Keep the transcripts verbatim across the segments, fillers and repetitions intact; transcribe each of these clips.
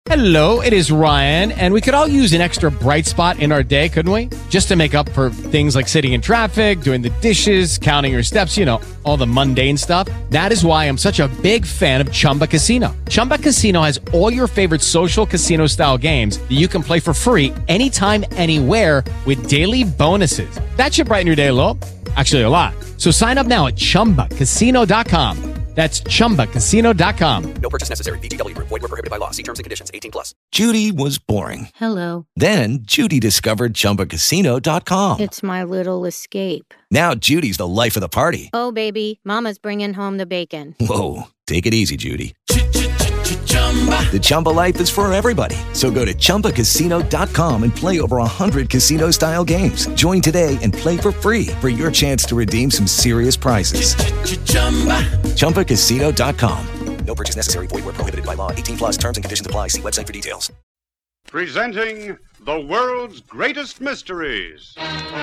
Hello, it is Ryan, and we could all use an extra bright spot in our day, couldn't we? Just to make up for things like sitting in traffic, doing the dishes, counting your steps, you know, all the mundane stuff. That is why I'm such a big fan of Chumba Casino. Chumba Casino has all your favorite social casino-style games that you can play for free anytime, anywhere with daily bonuses. That should brighten your day a little. Actually, a lot. So sign up now at chumba casino dot com. That's chumba casino dot com. No purchase necessary. V G W Group. Void where prohibited by law. See terms and conditions. eighteen plus. Judy was boring. Hello. Then Judy discovered chumba casino dot com. It's my little escape. Now Judy's the life of the party. Oh, baby, mama's bringing home the bacon. Whoa, take it easy, Judy. The Chumba life is for everybody. So go to chumba casino dot com and play over one hundred casino-style games. Join today and play for free for your chance to redeem some serious prizes. chumba casino dot com. No purchase necessary. Void where prohibited by law. eighteen plus terms and conditions apply. See website for details. Presenting the world's greatest mysteries.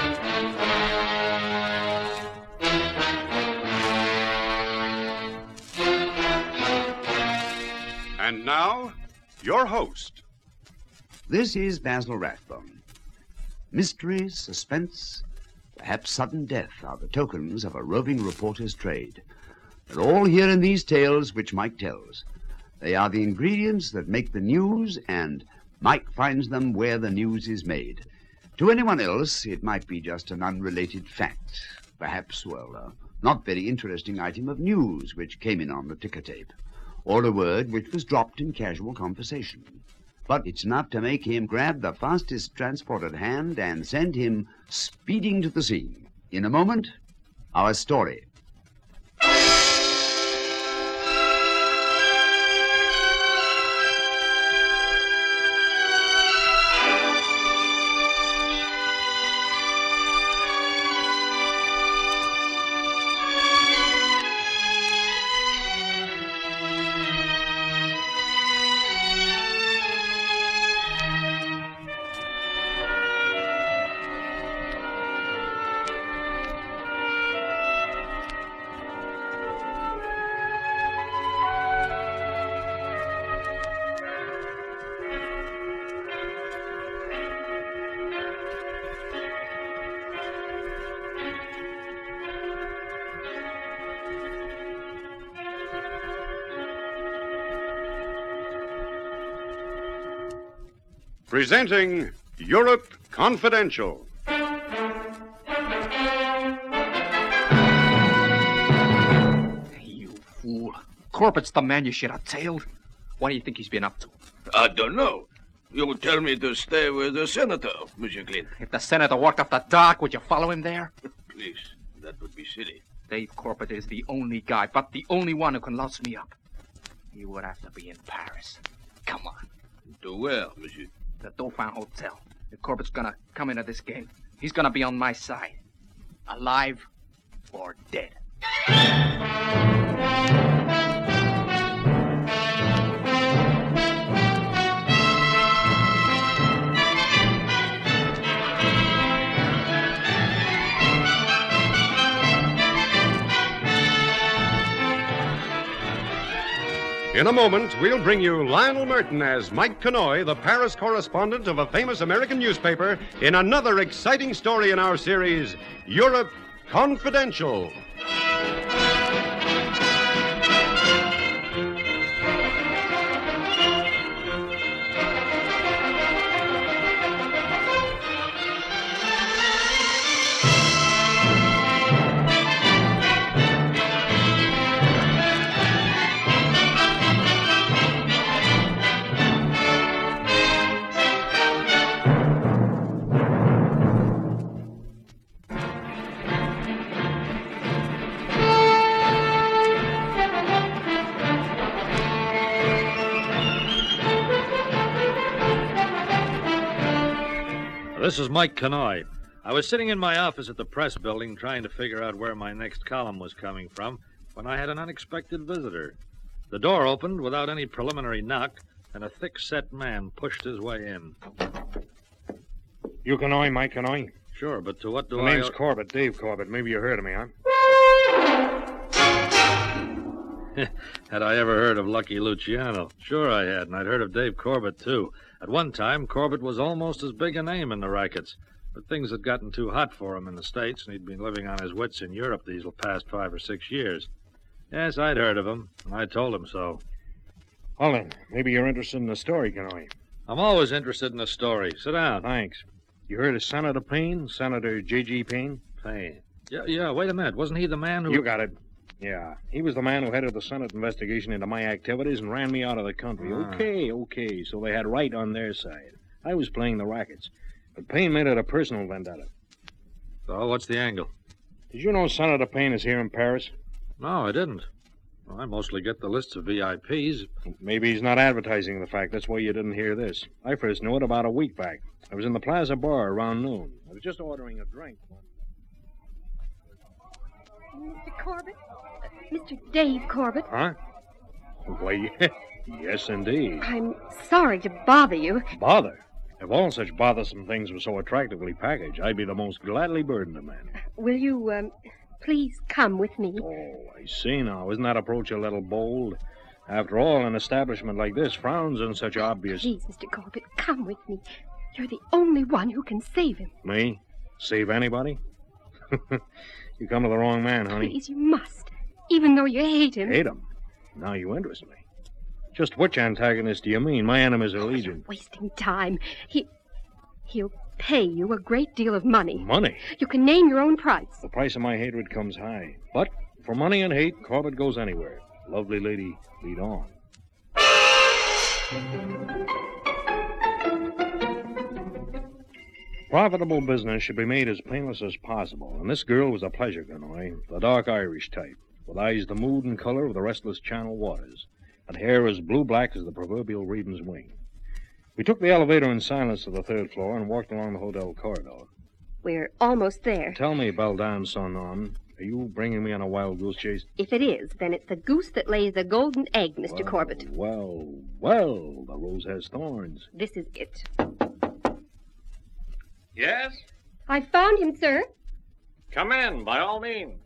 And now, your host. This is Basil Rathbone. Mystery, suspense, perhaps sudden death are the tokens of a roving reporter's trade. They're all here in these tales which Mike tells. They are the ingredients that make the news, and Mike finds them where the news is made. To anyone else, it might be just an unrelated fact. Perhaps, well, a not very interesting item of news which came in on the ticker tape. Or a word which was dropped in casual conversation. But it's enough to make him grab the fastest transport at hand and send him speeding to the scene. In a moment, our story. Presenting Europe Confidential. You fool. Corbett's the man you should have tailed. What do you think he's been up to? I don't know. You would tell me to stay with the senator, Monsieur Clint. If the senator walked off the dock, would you follow him there? Please, that would be silly. Dave Corbett is the only guy, but the only one who can louse me up. He would have to be in Paris. Come on. To where, Monsieur? The Dauphin Hotel. If Corbett's gonna come into this game, he's gonna be on my side. Alive or dead. In a moment, we'll bring you Lionel Merton as Mike Kanoy, the Paris correspondent of a famous American newspaper, in another exciting story in our series, Europe Confidential. This is Mike Kanoy. I was sitting in my office at the press building trying to figure out where my next column was coming from when I had an unexpected visitor. The door opened without any preliminary knock, and a thick-set man pushed his way in. You Kanoy, Mike Kanoy? Sure, but to what do the I... name's Corbett, Dave Corbett. Maybe you heard of me, huh? Had I ever heard of Lucky Luciano? Sure I had, and I'd heard of Dave Corbett, too. At one time, Corbett was almost as big a name in the rackets. But things had gotten too hot for him in the States, and he'd been living on his wits in Europe these past five or six years. Yes, I'd heard of him, and I told him so. Well, then, maybe you're interested in the story, Canoy. I'm always interested in a story. Sit down. Thanks. You heard of Senator Payne? Senator J G. Payne? Payne. Yeah, yeah, wait a minute. Wasn't he the man who... You got it. Yeah, he was the man who headed the Senate investigation into my activities and ran me out of the country. Ah. Okay, okay, so they had right on their side. I was playing the rackets. But Payne made it a personal vendetta. So, what's the angle? Did you know Senator Payne is here in Paris? No, I didn't. Well, I mostly get the lists of V I Ps. Maybe he's not advertising the fact. That's why you didn't hear this. I first knew it about a week back. I was in the Plaza Bar around noon. I was just ordering a drink. Mister Corbett? Mister Dave Corbett? Huh? Why, yes, indeed. I'm sorry to bother you. Bother? If all such bothersome things were so attractively packaged, I'd be the most gladly burdened of men. Will you, um, please come with me? Oh, I see now. Isn't that approach a little bold? After all, an establishment like this frowns on such obvious... Please, Mister Corbett, come with me. You're the only one who can save him. Me? Save anybody? You come to the wrong man, honey. Please, you must. Even though you hate him. Hate him? Now you interest me. Just which antagonist do you mean? My enemies are legion. You're wasting time. He... He'll pay you a great deal of money. Money? You can name your own price. The price of my hatred comes high. But for money and hate, Corbett goes anywhere. Lovely lady, lead on. Profitable business should be made as painless as possible, and this girl was a pleasure, Canoy, the dark Irish type, with eyes the mood and color of the restless Channel waters, and hair as blue-black as the proverbial raven's wing. We took the elevator in silence to the third floor and walked along the hotel corridor. We're almost there. Tell me, Beldan Sonon, are you bringing me on a wild goose chase? If it is, then it's the goose that lays the golden egg, Mister Well, Corbett. Well, well, the rose has thorns. This is it. Yes? I found him, sir. Come in, by all means.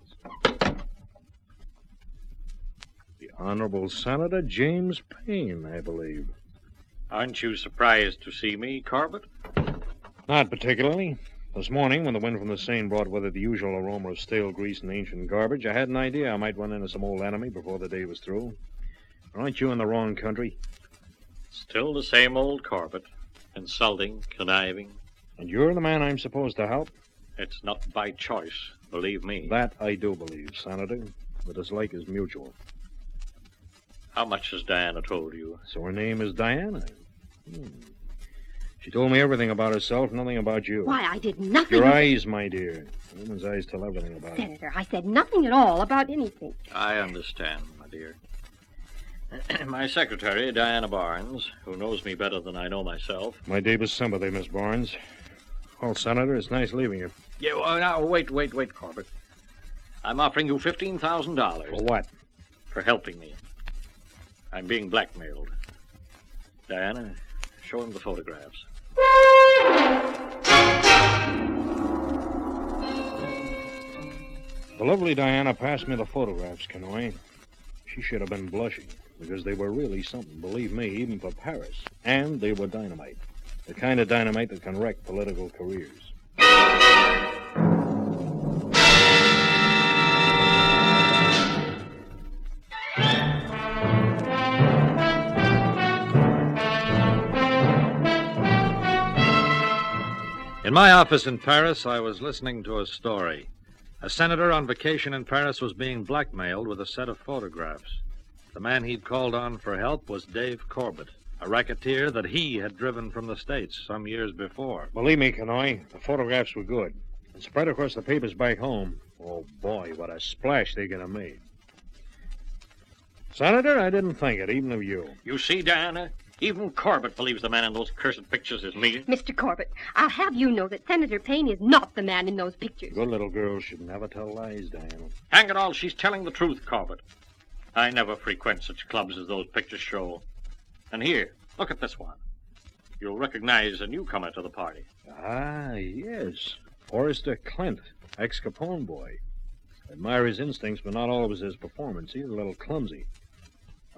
The Honorable Senator James Payne, I believe. Aren't you surprised to see me, Corbett? Not particularly. This morning, when the wind from the Seine brought with it the usual aroma of stale grease and ancient garbage, I had an idea I might run into some old enemy before the day was through. Aren't you in the wrong country? Still the same old Corbett. Insulting, conniving. And you're the man I'm supposed to help? It's not by choice, believe me. That I do believe, Senator. The dislike is mutual. How much has Diana told you? So her name is Diana. Hmm. She told me everything about herself, nothing about you. Why, I did nothing. Your eyes, my dear. A woman's eyes tell everything about it. Senator, I said nothing at all about anything. I understand, my dear. My secretary, Diana Barnes, who knows me better than I know myself. My deepest sympathy, Miss Barnes. Well, Senator, it's nice leaving you. Yeah, well, now, wait, wait, wait, Corbett. I'm offering you fifteen thousand dollars. For what? For helping me. I'm being blackmailed. Diana, show him the photographs. The lovely Diana passed me the photographs, Canoy. She should have been blushing, because they were really something, believe me, even for Paris. And they were dynamite. The kind of dynamite that can wreck political careers. In my office in Paris, I was listening to a story. A senator on vacation in Paris was being blackmailed with a set of photographs. The man he'd called on for help was Dave Corbett, a racketeer that he had driven from the States some years before. Believe me, Canoy, the photographs were good. And spread across the papers back home, oh, boy, what a splash they could have made. Senator, I didn't think it, even of you. You see, Diana? Even Corbett believes the man in those cursed pictures is me. Mister Corbett, I'll have you know that Senator Payne is not the man in those pictures. Good little girls should never tell lies, Diana. Hang it all, she's telling the truth, Corbett. I never frequent such clubs as those pictures show. And here, look at this one. You'll recognize a newcomer to the party. Ah, yes. Forrester Clint, ex-Capone boy. Admire his instincts, but not always his performance. He's a little clumsy.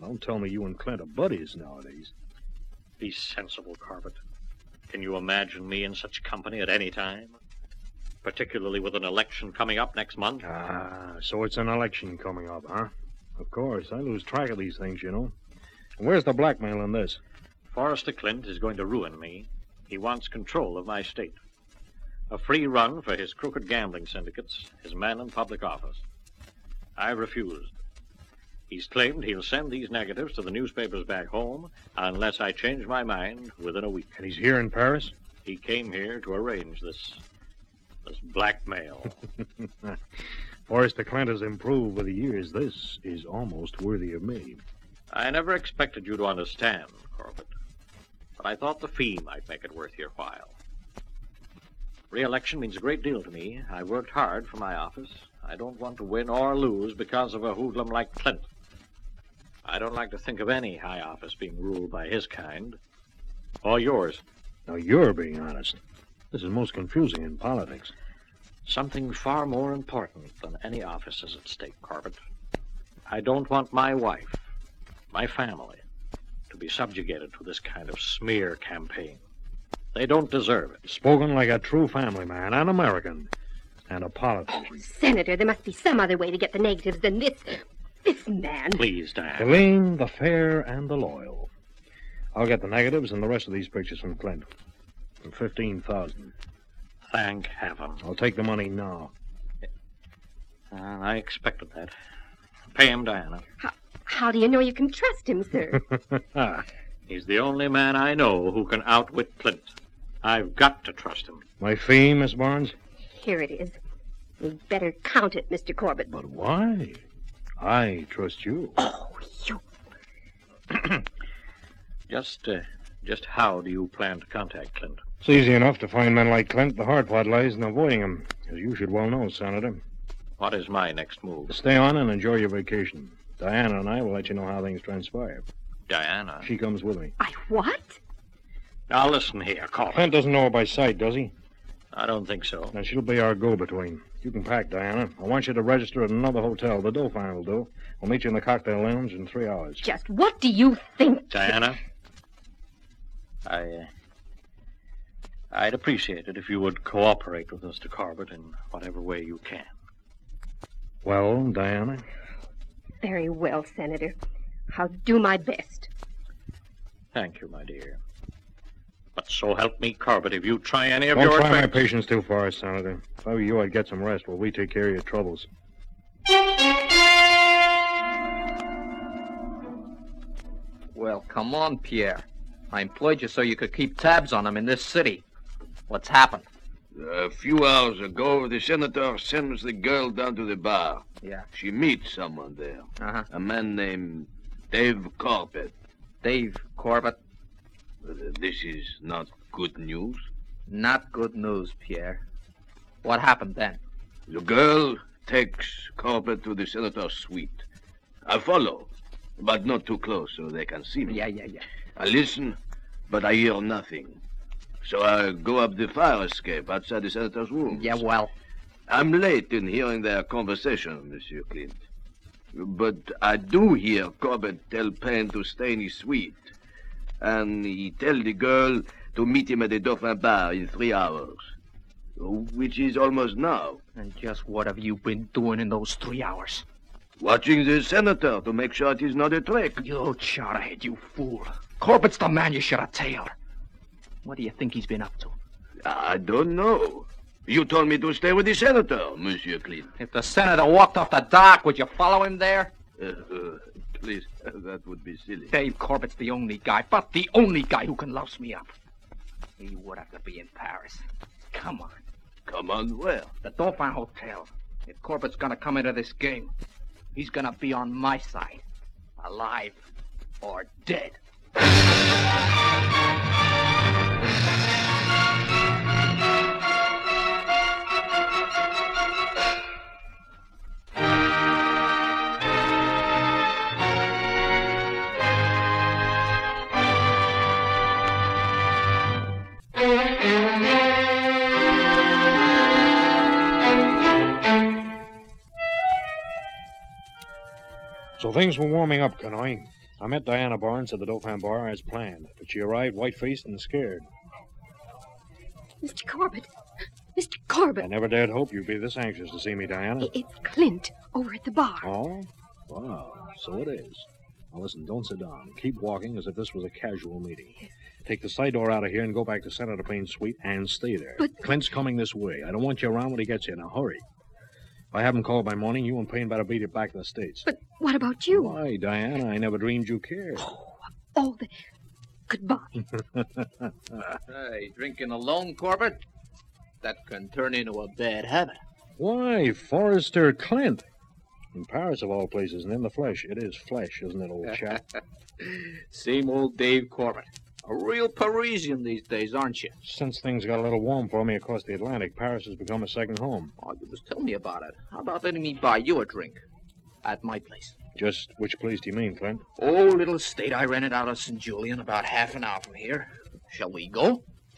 Don't tell me you and Clint are buddies nowadays. Be sensible, Corbett. Can you imagine me in such company at any time? Particularly with an election coming up next month? Ah, so it's an election coming up, huh? Of course, I lose track of these things, you know. And where's the blackmail in this? Forrester Clint is going to ruin me. He wants control of my state. A free run for his crooked gambling syndicates, his men in public office. I refused. He's claimed he'll send these negatives to the newspapers back home unless I change my mind within a week. And he's here in Paris? He came here to arrange this, this blackmail. Forrester Clint has improved with the years. This is almost worthy of me. I never expected you to understand, Corbett. But I thought the fee might make it worth your while. Re-election means a great deal to me. I worked hard for my office. I don't want to win or lose because of a hoodlum like Clint. I don't like to think of any high office being ruled by his kind. Or yours. Now, you're being honest. This is most confusing in politics. Something far more important than any office is at stake, Corbett. I don't want my wife, my family, to be subjugated to this kind of smear campaign. They don't deserve it. Spoken like a true family man, an American, and a politician. Oh, Senator, there must be some other way to get the negatives than this... this man. Please, Diane. The lean, the fair, and the loyal. I'll get the negatives and the rest of these pictures from Clint. For fifteen thousand. Thank heaven. I'll take the money now. Uh, I expected that. Pay him, Diana. How, how do you know you can trust him, sir? He's the only man I know who can outwit Clint. I've got to trust him. My fee, Miss Barnes? Here it is. You'd better count it, Mister Corbett. But why? I trust you. Oh, you... just, uh, just how do you plan to contact Clint? It's easy enough to find men like Clint. The hard part lies in avoiding them, as you should well know, Senator. What is my next move? Stay on and enjoy your vacation. Diana and I will let you know how things transpire. Diana? She comes with me. I what? Now, listen here, Corbett. Clint doesn't know her by sight, does he? I don't think so. Now, she'll be our go-between. You can pack, Diana. I want you to register at another hotel. The Dauphin will do. We'll meet you in the cocktail lounge in three hours. Just what do you think? Diana? I, uh, I'd appreciate it if you would cooperate with Mister Corbett in whatever way you can. Well, Diana? Very well, Senator. I'll do my best. Thank you, my dear. But so help me, Corbett, if you try any of Don't your... try my tricks- patience too far, Senator. If I were you, I'd get some rest while we take care of your troubles. Well, come on, Pierre. I employed you so you could keep tabs on him in this city. What's happened? A few hours ago, the senator sends the girl down to the bar. Yeah. She meets someone there. Uh-huh. A man named Dave Corbett. Dave Corbett? Uh, this is not good news. Not good news, Pierre. What happened then? The girl takes Corbett to the senator's suite. I follow, but not too close so they can see me. Yeah, yeah, yeah. I listen, but I hear nothing. So I go up the fire escape outside the senator's room. Yeah, well... I'm late in hearing their conversation, Monsieur Clint. But I do hear Corbett tell Payne to stay in his suite. And he tell the girl to meet him at the Dauphin Bar in three hours. Which is almost now. And just what have you been doing in those three hours? Watching the senator to make sure it is not a trick. You charhead, you fool. Corbett's the man you should have tailed. What do you think he's been up to? I don't know. You told me to stay with the senator, Monsieur Clint. If the senator walked off the dock, would you follow him there? Uh, uh, please, that would be silly. Dave Corbett's the only guy, but the only guy who can louse me up. He would have to be in Paris. Come on. Come on where? The Dauphin Hotel. If Corbett's gonna come into this game, he's gonna be on my side. Alive or dead. So things were warming up, Canoy. I met Diana Barnes at the Dauphin Bar as planned, but she arrived white-faced and scared. Mister Corbett. Mister Corbett. I never dared hope you'd be this anxious to see me, Diana. It's Clint over at the bar. Oh? Wow, so it is. Now listen, don't sit down. Keep walking as if this was a casual meeting. Take the side door out of here and go back to Senator Payne's suite and stay there. But... Clint's coming this way. I don't want you around when he gets here. Now, hurry. If I haven't called by morning, you and Payne better beat it back to the States. But what about you? Why, Diana, I never dreamed you cared. Oh, all the... Goodbye. Hey, drinking alone, Corbett? That can turn into a bad habit. Why, Forrester Clint. In Paris, of all places, and in the flesh. It is flesh, isn't it, old chap? Same old Dave Corbett. A real Parisian these days, aren't you? Since things got a little warm for me across the Atlantic, Paris has become a second home. Oh, you just tell me about it. How about letting me buy you a drink? At my place. Just which place do you mean, Clint? Oh, little estate I rented out of Saint Julian about half an hour from here. Shall we go?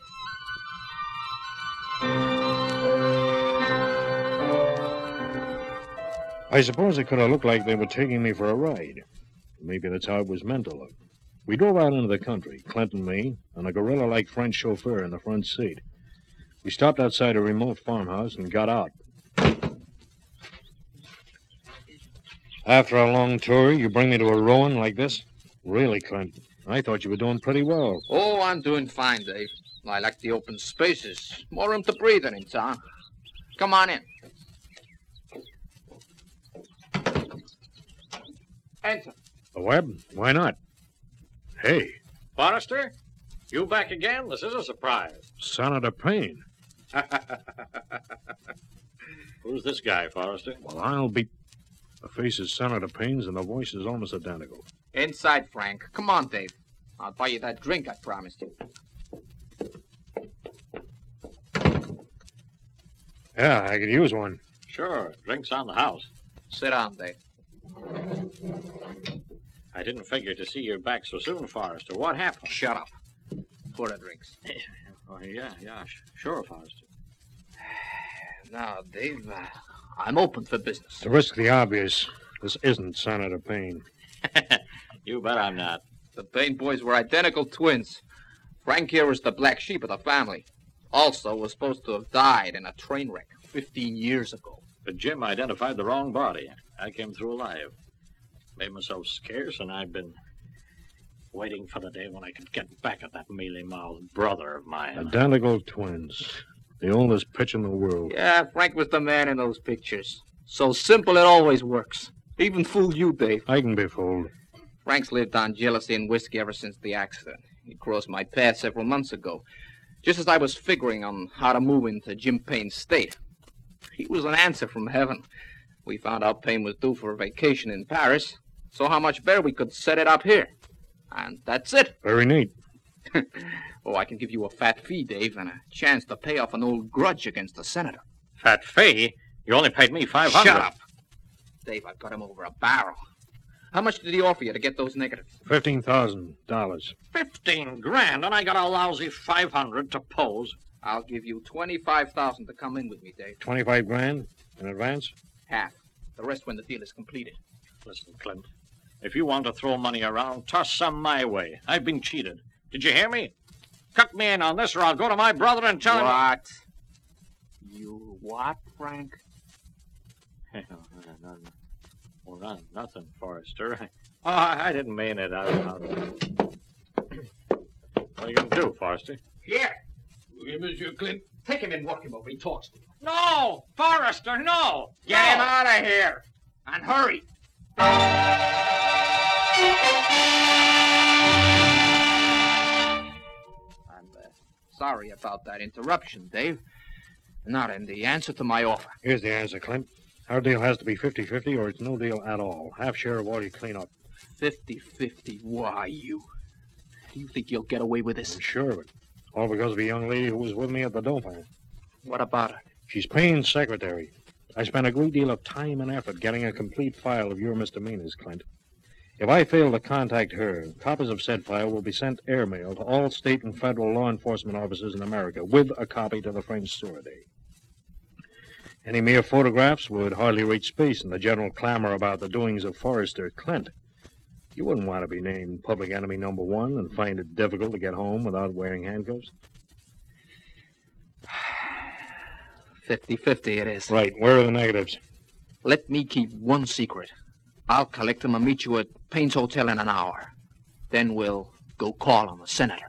I suppose it could have looked like they were taking me for a ride. Maybe that's how it was meant to look. We drove out into the country, Clint and me, and a gorilla-like French chauffeur in the front seat. We stopped outside a remote farmhouse and got out. After a long tour, you bring me to a ruin like this? Really, Clint, I thought you were doing pretty well. Oh, I'm doing fine, Dave. I like the open spaces. More room to breathe in town. Come on in. Enter. A Webb? Why not? Hey. Forrester? You back again? This is a surprise. Senator Payne. Who's this guy, Forrester? Well, I'll be... The face is Senator Payne's and the voice is almost identical. Inside, Frank. Come on, Dave. I'll buy you that drink I promised you. Yeah, I could use one. Sure. Drinks on the house. Sit down, Dave. I didn't figure to see you back so soon, Forrester. What happened? Shut up. Pour the drinks. Oh, yeah, yeah, sure, Forrester. Now, Dave, uh, I'm open for business. To risk the obvious, this isn't Senator Payne. You bet I'm not. The Payne boys were identical twins. Frank here was the black sheep of the family. Also was supposed to have died in a train wreck fifteen years ago. But Jim identified the wrong body. I came through alive. Made myself scarce, and I've been waiting for the day when I could get back at that mealy-mouthed brother of mine. Identical twins. The oldest pitch in the world. Yeah, Frank was the man in those pictures. So simple it always works. Even fooled you, Dave. I can be fooled. Frank's lived on jealousy and whiskey ever since the accident. He crossed my path several months ago, just as I was figuring on how to move into Jim Payne's state. He was an answer from heaven. We found out Payne was due for a vacation in Paris, so how much better we could set it up here. And that's it. Very neat. Oh, I can give you a fat fee, Dave, and a chance to pay off an old grudge against the senator. Fat fee? You only paid me five hundred. Shut up. Dave, I've got him over a barrel. How much did he offer you to get those negatives? Fifteen thousand dollars. Fifteen grand, and I got a lousy five hundred to pose. I'll give you twenty-five thousand to come in with me, Dave. Twenty-five grand in advance? Half. The rest when the deal is completed. Listen, Clint, if you want to throw money around, toss some my way. I've been cheated. Did you hear me? Cut me in on this, or I'll go to my brother and tell him... What? You what, Frank? no, no, no. Well, not, nothing, Forrester. Oh, I, I didn't mean it. I, I... What are you going to do, Forrester? Here. Oui, Monsieur Clint. Take him and walk him over. He talks to you. No! Forrester, no! Get no. him out of here. And hurry. I'm uh, sorry about that interruption, Dave. Not in the answer to my offer. Here's the answer, Clint. Our deal has to be fifty-fifty or it's no deal at all. Half share of all you clean up. fifty-fifty? Why, you? Do you think you'll get away with this? I'm sure of it. All because of a young lady who was with me at the Dauphin. What about her? She's Payne's secretary. I spent a great deal of time and effort getting a complete file of your misdemeanors, Clint. If I fail to contact her, copies of said file will be sent airmail to all state and federal law enforcement officers in America, with a copy to the French Sûreté. Any mere photographs would hardly reach space in the general clamor about the doings of Forrester Clint. You wouldn't want to be named public enemy number one and find it difficult to get home without wearing handcuffs. Fifty-fifty it is. Right. Where are the negatives? Let me keep one secret. I'll collect them and meet you at Payne's Hotel in an hour. Then we'll go call on the senator.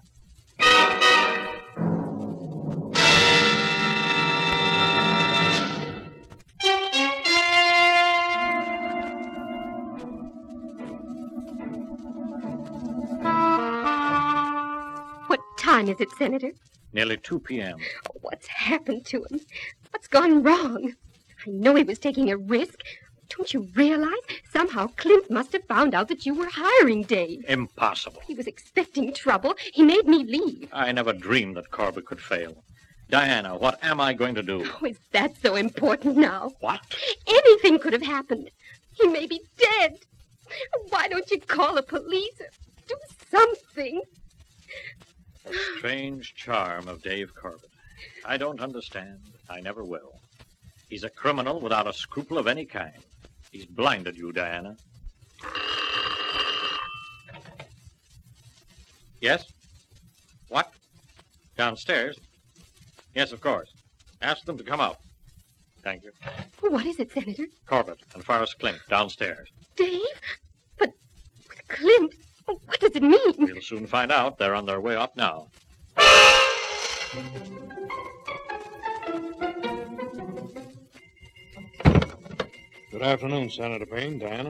What time is it, Senator? Nearly two p.m. What's happened to him? What's gone wrong? I know he was taking a risk. Don't you realize? Somehow Clint must have found out that you were hiring Dave. Impossible. He was expecting trouble. He made me leave. I never dreamed that Corbett could fail. Diana, what am I going to do? Oh, is that so important now? What? Anything could have happened. He may be dead. Why don't you call the police or do something? The strange charm of Dave Corbett. I don't understand. I never will. He's a criminal without a scruple of any kind. He's blinded you, Diana. Yes? What? Downstairs? Yes, of course. Ask them to come out. Thank you. What is it, Senator? Corbett and Forrest Clint downstairs. Dave? But with Clint, what does it mean? We'll soon find out. They're on their way up now. Good afternoon, Senator Payne. Diana.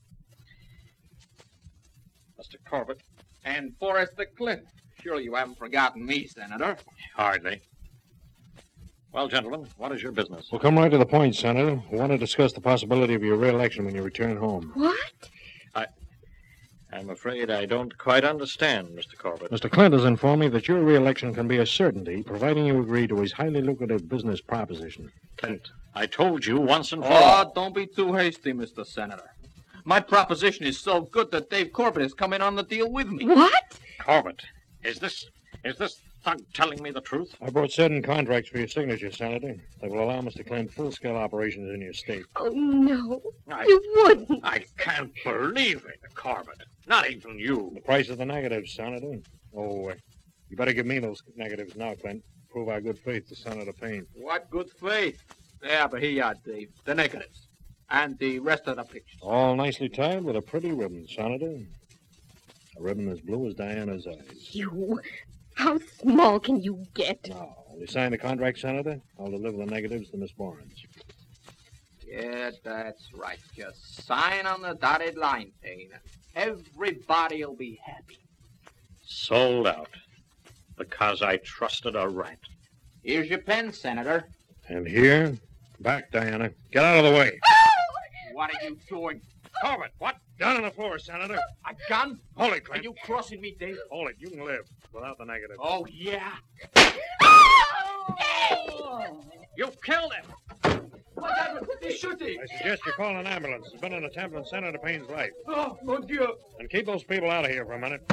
Mister Corbett. And Forrest the Clint. Surely you haven't forgotten me, Senator. Hardly. Well, gentlemen, what is your business? We'll come right to the point, Senator. We want to discuss the possibility of your re-election when you return home. What? I... I'm afraid I don't quite understand, Mister Corbett. Mister Clint has informed me that your re-election can be a certainty, providing you agree to his highly lucrative business proposition. Clint, I told you once and for Oh, all. don't be too hasty, Mister Senator. My proposition is so good that Dave Corbett has come in on the deal with me. What? Corbett, is this... is this thug telling me the truth? I brought certain contracts for your signature, Senator, that will allow Mister Clint full-scale operations in your state. Oh, no. I, You wouldn't. I can't believe it, Corbett. Not even you. The price of the negatives, Senator. Oh, uh, you better give me those negatives now, Clint. Prove our good faith to Senator Payne. What good faith. Yeah, but here you are, Dave. The negatives. And the rest of the pictures. All nicely tied with a pretty ribbon, Senator. A ribbon as blue as Diana's eyes. You. How small can you get? Now, will you sign the contract, Senator? I'll deliver the negatives to Miss Barnes. Yeah, that's right. Just sign on the dotted line, Payne. Everybody'll be happy. Sold out. Because I trusted a rat. Here's your pen, Senator. And here, back, Diana. Get out of the way. What are you doing? Corbett, what? Down on the floor, Senator. A gun? Hold it, Are Clint. you crossing me, Dave? Hold it. You can live without the negative. Oh, yeah. You killed him! What happened? He shoot him. I suggest you call an ambulance. There's been an attempt on Senator Payne's life. Oh, mon Dieu. And keep those people out of here for a minute.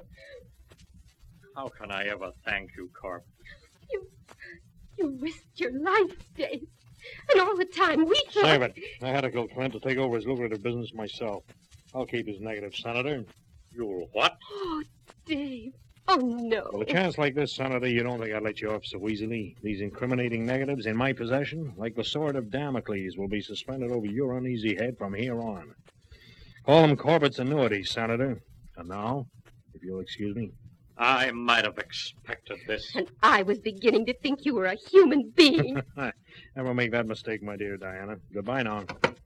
How can I ever thank you, Corbett? You. You risked your life, Dave. And all the time we thought... Save it. I had to kill Clint to take over his lucrative business myself. I'll keep his negative, Senator. You'll what? Oh, Dave. Oh, no. Well, a chance like this, Senator, you don't think I'd let you off so easily. These incriminating negatives in my possession, like the sword of Damocles, will be suspended over your uneasy head from here on. Call them Corbett's annuities, Senator. And now, if you'll excuse me. I might have expected this. And I was beginning to think you were a human being. Never make that mistake, my dear Diana. Goodbye now.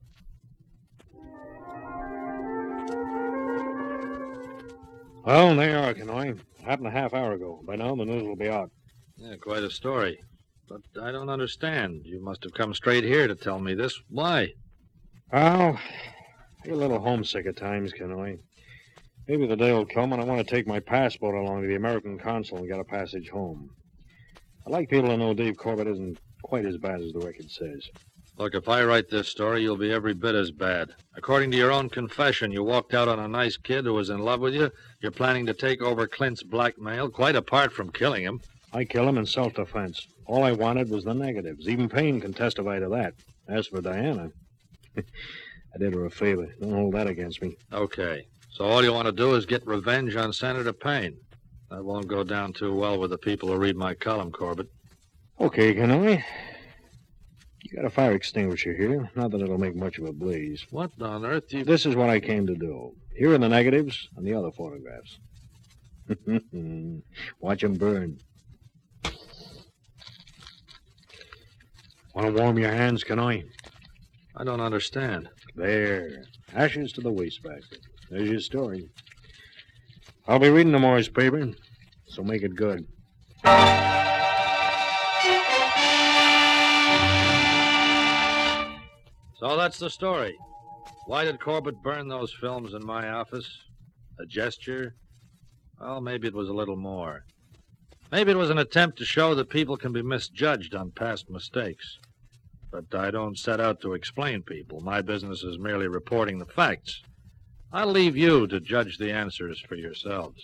Well, there you are, Kenoi. Happened a half hour ago. By now, the news will be out. Yeah, quite a story. But I don't understand. You must have come straight here to tell me this. Why? Well, I get a little homesick at times, Kenoi. Maybe the day will come when I want to take my passport along to the American consul and get a passage home. I'd like people to know Dave Corbett isn't quite as bad as the record says. Look, if I write this story, you'll be every bit as bad. According to your own confession, you walked out on a nice kid who was in love with you. You're planning to take over Clint's blackmail, quite apart from killing him. I kill him in self-defense. All I wanted was the negatives. Even Payne can testify to that. As for Diana, I did her a favor. Don't hold that against me. Okay. So all you want to do is get revenge on Senator Payne. That won't go down too well with the people who read my column, Corbett. Okay, Canoy. You got a fire extinguisher here. Not that it'll make much of a blaze. What on earth do you... This is what I came to do. Here are the negatives and the other photographs. Watch them burn. Want to warm your hands, Canoy? I don't understand. There. Ashes to the wastebasket. There's your story. I'll be reading tomorrow's paper, so make it good. So that's the story. Why did Corbett burn those films in my office? A gesture? Well, maybe it was a little more. Maybe it was an attempt to show that people can be misjudged on past mistakes. But I don't set out to explain people. My business is merely reporting the facts. I'll leave you to judge the answers for yourselves.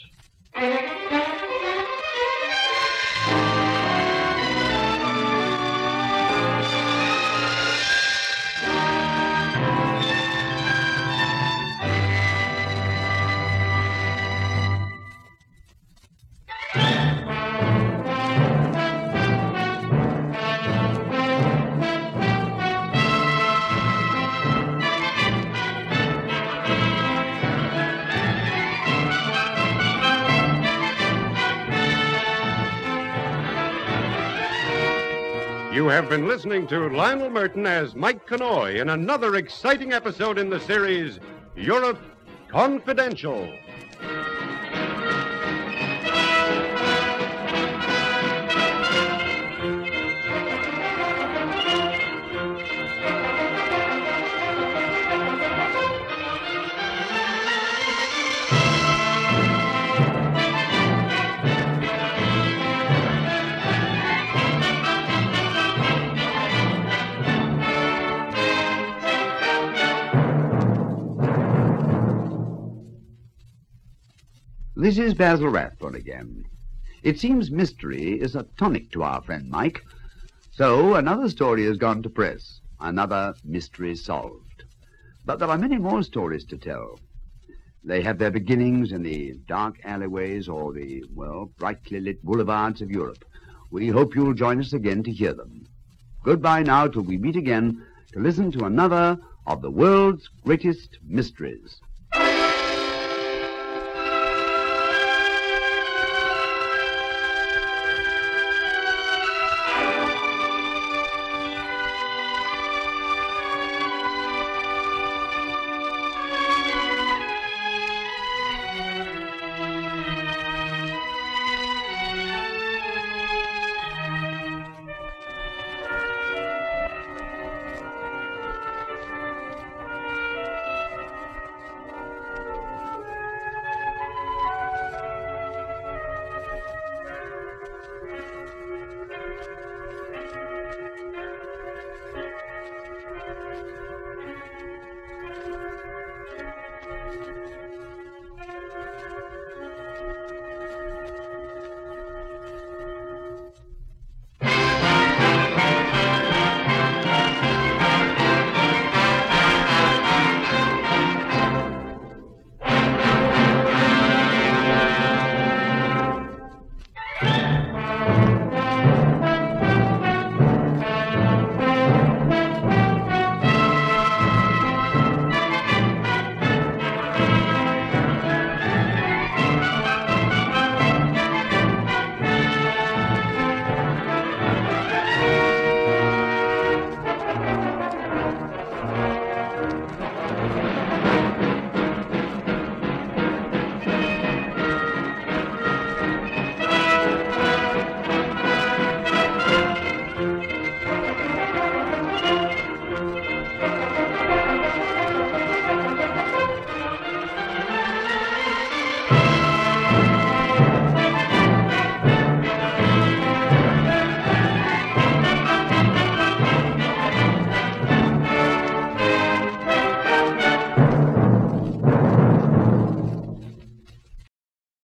You have been listening to Lionel Merton as Mike Canoy in another exciting episode in the series, Europe Confidential. This is Basil Rathbone again. It seems mystery is a tonic to our friend Mike. So another story has gone to press, another mystery solved. But there are many more stories to tell. They have their beginnings in the dark alleyways or the, well, brightly lit boulevards of Europe. We hope you'll join us again to hear them. Goodbye now till we meet again to listen to another of the world's greatest mysteries.